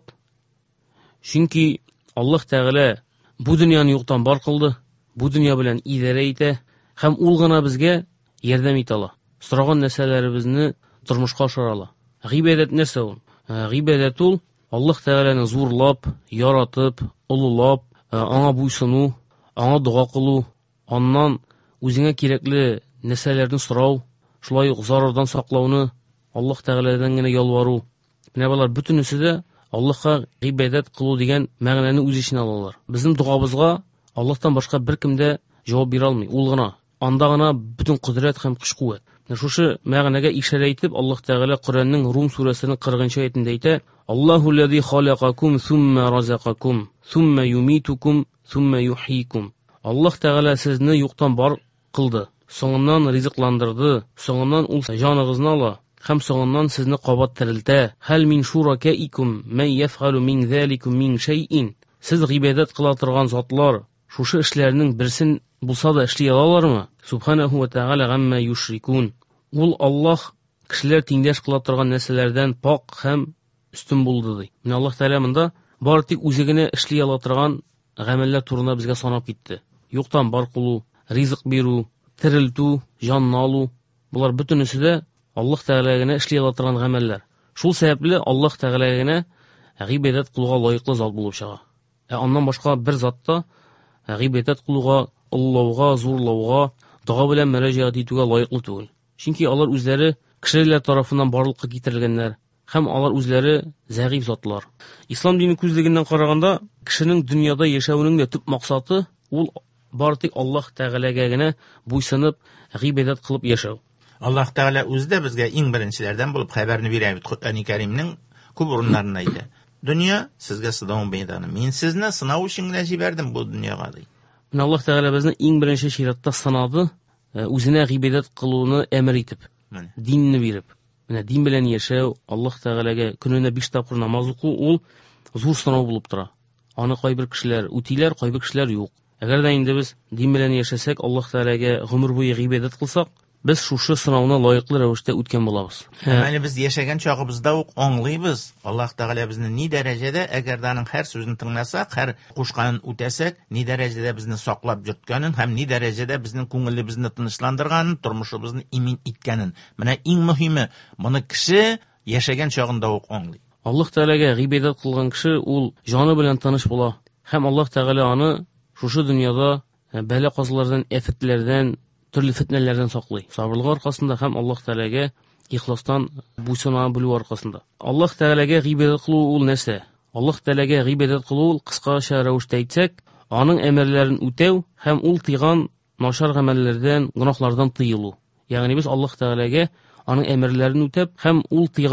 Чөнки Аллаһ Тәгалә бу дөньяны юктан бар кылды, бу дөнья белән идарә итә һәм ул гына безгә ярдәм итә ала. Сораган нәрсәләребезне тормышка ашыра ала. Гыйбадат нәрсә ул? Гыйбадат ул Аллаһ Тәгаләне зурлап, яратып, улылап, аңа буйсыну, аңа дуа кылу, аннан үзеңә кирәкле нәрсәләрне сорау, шулай ук зарардан саклауны, Аллаһ Тәгаләдән генә ялвару. Менә булар бөтенесе дә Аллаһка гыйбадат кылу дигән мәгънәне үз иченә алалар. Безнең дуабызга Аллаһтан башка беркем дә җавап бирә алмый. Ул гына, анда гына бөтен кудрәт һәм көч-куәт. Шушы мәгънәгә ишарә итеп Аллаһ Тәгалә Коръәннең Рум сүрәсенең 40-нчы аятында әйтә: "Аллаһу лази халакакум сумма разакакум, сумма юмитукум, сумма юхйикум." Аллаһ Тәгалә сезне юктан бар кылды, соңыннан ризыкландырды, соңыннан ул җаныгызны ала һәм соңыннан сезне кабат терелтә. "Хәл мин шуракаикум ман яфгалу мин заликум мин шайин." Сез гыйбадат кыла торган затлар шушы эшләрнең берсен булса да эшли алалармы? Субханаһу ва тәгалә гамма юшрикун. Ул Аллаһ кешеләр тиңдәш кыла торган нәрсәләрдән пак һәм үстен булды ди. Менә Аллаһ Тәгалә монда бары тик үзе генә эшли ала торган гамәлләр турында безгә санап китте. Юктан бар кылу, ризык бирү, терелтү, җанны алу, булар бөтенесе дә Аллаһ Тәгалә генә эшли ала торган гамәлләр. Шул сәбәпле Аллаһ Тәгалә генә гыйбадат кылуга лаеклы зат булып чыга. Аннан башка бер затта гыйбадат кылуга, уллауга, зурлауга, дуа белән мөрәҗәгать итүгә лаеклы түгел. Чөнки алар үзләре кешеләр тарафыннан барлыкка китерелгәннәр һәм алар үзләре зәгыйф затлар. Ислам дине күзлегеннән караганда, кешенең дөньяда яшәүнең дә төп максаты ул бары тик Аллаһ Тәгаләгә генә буйсынып, гыйбадат кылып яшәү. Аллаһ Тәгалә үзе дә безгә иң беренчеләрдән булып хәбәрне бирә бит Коръәни Кәримнең күп урыннарында әйтә. Дөнья сезгә сынау мәйданы. Мин сезне сынау өчен генә җибәрдем бу дөньяга ди. Менә Аллаһ Тәгалә безне иң беренче чиратта сынады, үзенә гыйбадат кылуны әмер итеп, динне биреп. Менә дин белән яшәү, Аллаһ Тәгаләгә көненә 5 тапкыр намаз уку, ул зур сынау булып тора. Аны кайбер кешеләр үтиләр, кайбер кешеләр юк. Әгәр дә инде без дин белән яшәсәк, Аллаһ Тәгаләгә гомер буе гыйбадат кылсак, без шушы сынауны лаеклы рәвештә үткән булабыз. Әле без яшәгән чагыбызда ук аңлыйбыз. Аллаһ Тәгалә безне ни дәрәҗәдә, әгәр дә аның һәр сүзен тыңласак, һәр кушканын үтәсәк, ни дәрәҗәдә безне саклап йөрткәнен һәм ни дәрәҗәдә безнең күңелебезне тынычландырганын, тормышыбызны имин иткәнен. Менә иң мөһиме, моны кеше яшәгән чагында ук аңлый. Аллаһ Тәгаләгә гыйбадат кылган кеше ул җаны белән тыныч була һәм Аллаһ Тәгалә аны шушы дөньяда бәла казлардан, афәтләрдән, төрле фитнәләрдән саклый. Сабырлык аркасында һәм Аллаһ Тәгаләгә ихластан буйсына белү аркасында. Аллаһ Тәгаләгә гыйбадат кылу ул нәрсә? Аллаһ Тәгаләгә гыйбадат кылу ул кыскача рәвештә әйтсәк, аның әмерләрен үтәү һәм ул тыйган начар гамәлләрдән, гынаһлардан тыелу. Ягъни без Аллаһ Тәгаләгә аның әмерләрен үтәп һәм ул тыйган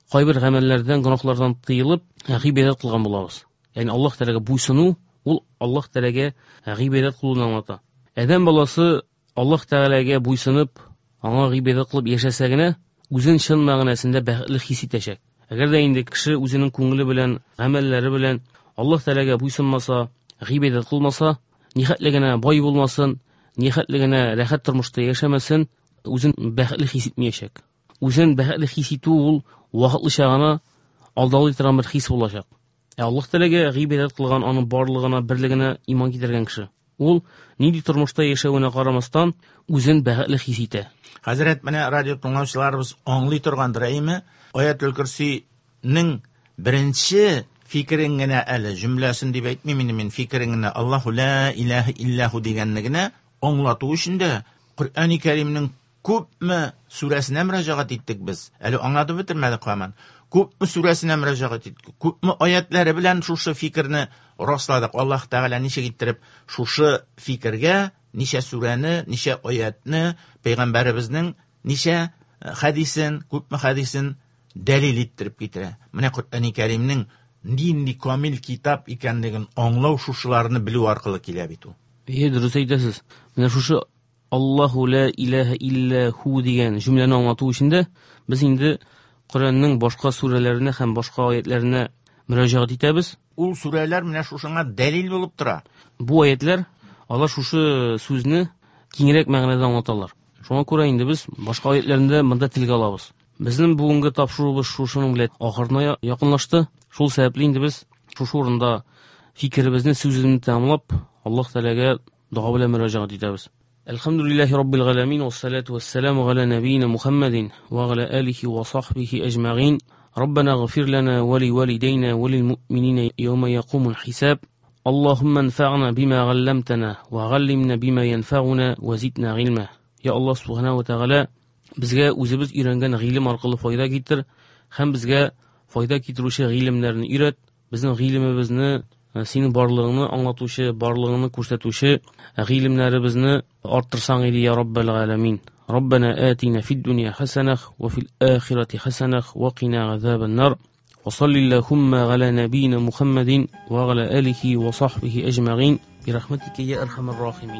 кайбер гамәлләрдән, гынаһлардан тыелып, гыйбадәт кылган булабыз. Ягъни Аллаһ Тәгаләгә буйсыну, ул Аллаһ Тәгаләгә гыйбадәт кылуны аңлата. Адәм баласы Аллаһ Тәгаләгә буйсынып, аңа гыйбадәт кылып яшәсә генә, үзен чын мәгънәсендә бәхетле хис итәчәк. Әгәр дә инде кеше үзенең күңеле белән, гамәлләре белән Аллаһ Тәгаләгә буйсынмаса, гыйбадәт кылмаса, нихәтле генә бай булмасын, нихәтле генә рәхәт тормышта яшәмәсен, үзен бәхетле хис итмәячәк. Үзен бәхетле хис итү ул вакытлыча гына алдалый торган бер хис булачак. Аллаһ Тәгаләгә гыйбадәт кылган, аның барлыгына, берлегенә иман китергән кеше, ул нинди тормышта яшәвенә карамастан үзен бәхетле хис итә. Хәзрәт, менә радио тыңлаучыларыбыз аңлый торгандыр, әйме? Аятул Курсинең беренче фикерен генә әле, җөмләсен дип әйтмим инде мин, фикерен генә Аллаһу ла илаһа иллаһу дигәнлегенә аңлату өчен дә Коръәни Кәримнең күпме сүрәсенә мөрәҗәгать иттек без. Әле аңлатып бетермәдек һаман. Күпме сүрәсенә мөрәҗәгать иттек. Күпме аятлары белән шушы фикерне расладык. Аллаһ Тәгалә ничек иттереп шушы фикергә ничә сүрәне, ничә аятны, пәйгамбәребезнең ничә хәдисен, күпме хәдисен дәлил иттереп китерә. Менә Коръәни Кәримнең нинди камил китап икәнлеген аңлау шушыларны белү аркылы килә бит ул. Дөрес әйтәсез. Менә шушы Аллаһу ла илаһа иллаһу дигән җөмләне аңлату өчен дә без инде Коръәннең башка сүрәләренә һәм башка аятларына мөрәҗәгать итәбез. Ул сүрәләр менә шушыңа дәлил булып тора. Бу аятьләр алар шушы сүзне киңрәк мәгънәдә аңлаталар. Шуңа күрә инде без башка аятләрендә монда телгә алабыз. Безнең бүгенге тапшыруыбыз шушының белән ахырына якынлашты. Шул сәбәпле инде без шушы урында фикеребезне, сүзебезне тәмамлап, Аллаһ Тәгаләгә дуа белән мөрәҗәгать итәбез. Элхамдулиллахи раббил галәмин ва салату ва ссаламу ала набiyina Muhammadin ва ала алихи ва сахбихи аҗмәгин. Раббана гфир лана ва ли валидейна ва лил муъминина йawma yaqumul hisab. Allahumma anfa'na bima 'allamtana wa 'allimna bima yanfa'una wa zidna 'ilma. Ya Allah subhanahu wa ta'ala, bizga үзебез өйрәнгән гыйлем аркылы файда китер һәм безгә файда китерүче гыйлемнәрне өйрәт. Безнең гыйлемебезне, синең барлыгыңны аңлатучы, барлыгыңны күрсәтүче гыйлемнәребезне арттырсаң иде, я Раббал галәмин. Раббана атина фид дунья хасанах ва фил ахирати хасанах ва қина газабан нар. Ва саллиллахумма ала набiyina Muhammadin ва ала алихи ва сахбихи аҗмәгин би рахматика я архамар рахимин.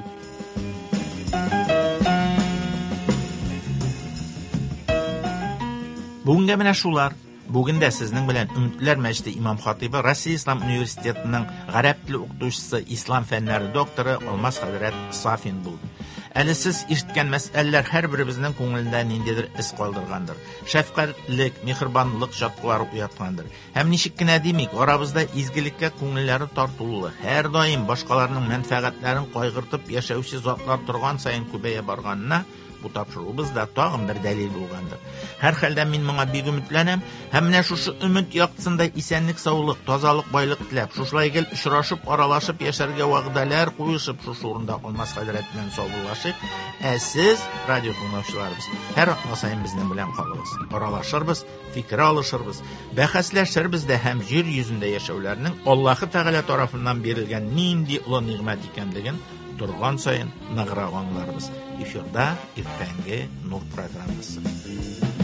Бүгенгә менә шулар. Бүген дә сезнең белән Өмөтләр мәчете имам хатибы, Россия Ислам университетының гарәп теле укытучысы, ислам фәннәре докторы Алмаз хәзрәт Сафин булды. Әле сез ишеткән мәсьәләләр һәрберебезнең күңелендә ниндидер эз калдыргандыр. Шәфкатьлек, мехрибанлык чаткылары уяткандыр. Һәм ничек кенә димик, арабызда изгелеккә күңелләре тартулы, һәр даим башкаларның мәнфәгатьләрен кайгыртып яшәүче затлар торган саен күбәя барганына бу тапшыруыбыз да тагын бер дәлил булгандыр. Һәр хәлдә мин моңа бик өметләнәм һәм менә шушы өмет яктысында исәнлек, саулык, тазалык, байлык теләп, шушылай гел очрашып, аралашып яшәргә вәгъдәләр куешып, шушы урында Алмаз хәзрәт белән саубуллашыйк. Сез, радио тыңлаучыларыбыз, һәр атна саен безнең белән калыгыз. Аралашырбыз, фикер алышырбыз, бәхәсләшербез дә һәм җир йөзендә яшәүләрнең Аллаһы Тәгалә тарафыннан бирелгән нинди улы нигъмәт икәнлеген торган саен ныграк аңларбыз. Эфирда иртәнге нур программасы.